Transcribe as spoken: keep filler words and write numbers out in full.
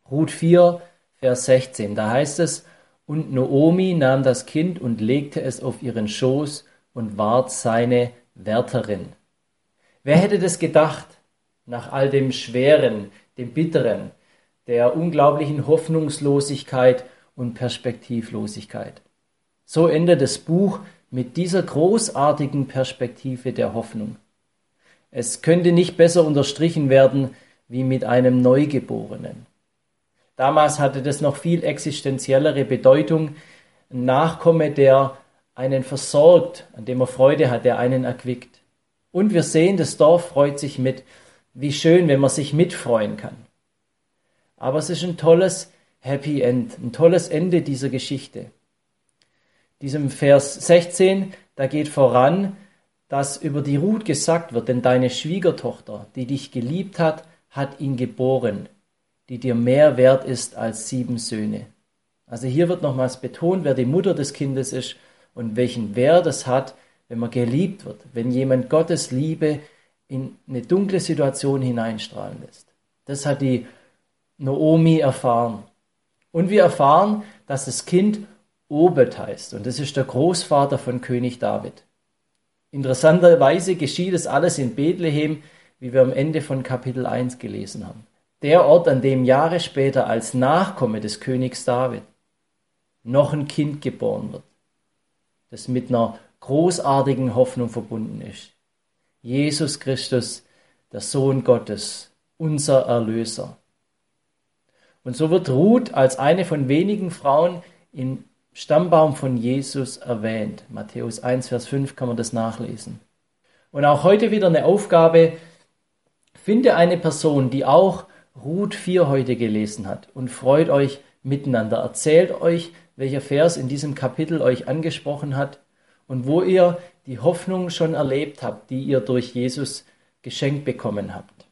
Ruth vier, Vers sechzehn, da heißt es, und Naomi nahm das Kind und legte es auf ihren Schoß und ward seine Wärterin. Wer hätte das gedacht, nach all dem Schweren, dem Bitteren, der unglaublichen Hoffnungslosigkeit und Perspektivlosigkeit? So endet das Buch mit dieser großartigen Perspektive der Hoffnung. Es könnte nicht besser unterstrichen werden wie mit einem Neugeborenen. Damals hatte das noch viel existenziellere Bedeutung. Ein Nachkomme, der einen versorgt, an dem er Freude hat, der einen erquickt. Und wir sehen, das Dorf freut sich mit. Wie schön, wenn man sich mitfreuen kann. Aber es ist ein tolles Happy End, ein tolles Ende dieser Geschichte. Diesem Vers sechzehn, da geht voran, dass über die Ruth gesagt wird, denn deine Schwiegertochter, die dich geliebt hat, hat ihn geboren, die dir mehr wert ist als sieben Söhne. Also hier wird nochmals betont, wer die Mutter des Kindes ist und welchen Wert es hat, wenn man geliebt wird, wenn jemand Gottes Liebe in eine dunkle Situation hineinstrahlen lässt. Das hat die Naomi erfahren. Und wir erfahren, dass das Kind Obed heißt und das ist der Großvater von König David. Interessanterweise geschieht es alles in Bethlehem, wie wir am Ende von Kapitel eins gelesen haben. Der Ort, an dem Jahre später als Nachkomme des Königs David noch ein Kind geboren wird, das mit einer großartigen Hoffnung verbunden ist. Jesus Christus, der Sohn Gottes, unser Erlöser. Und so wird Ruth als eine von wenigen Frauen im Stammbaum von Jesus erwähnt. Matthäus eins, Vers fünf kann man das nachlesen. Und auch heute wieder eine Aufgabe, finde eine Person, die auch Ruth vier heute gelesen hat und freut euch miteinander. Erzählt euch, welcher Vers in diesem Kapitel euch angesprochen hat und wo ihr die Hoffnung schon erlebt habt, die ihr durch Jesus geschenkt bekommen habt.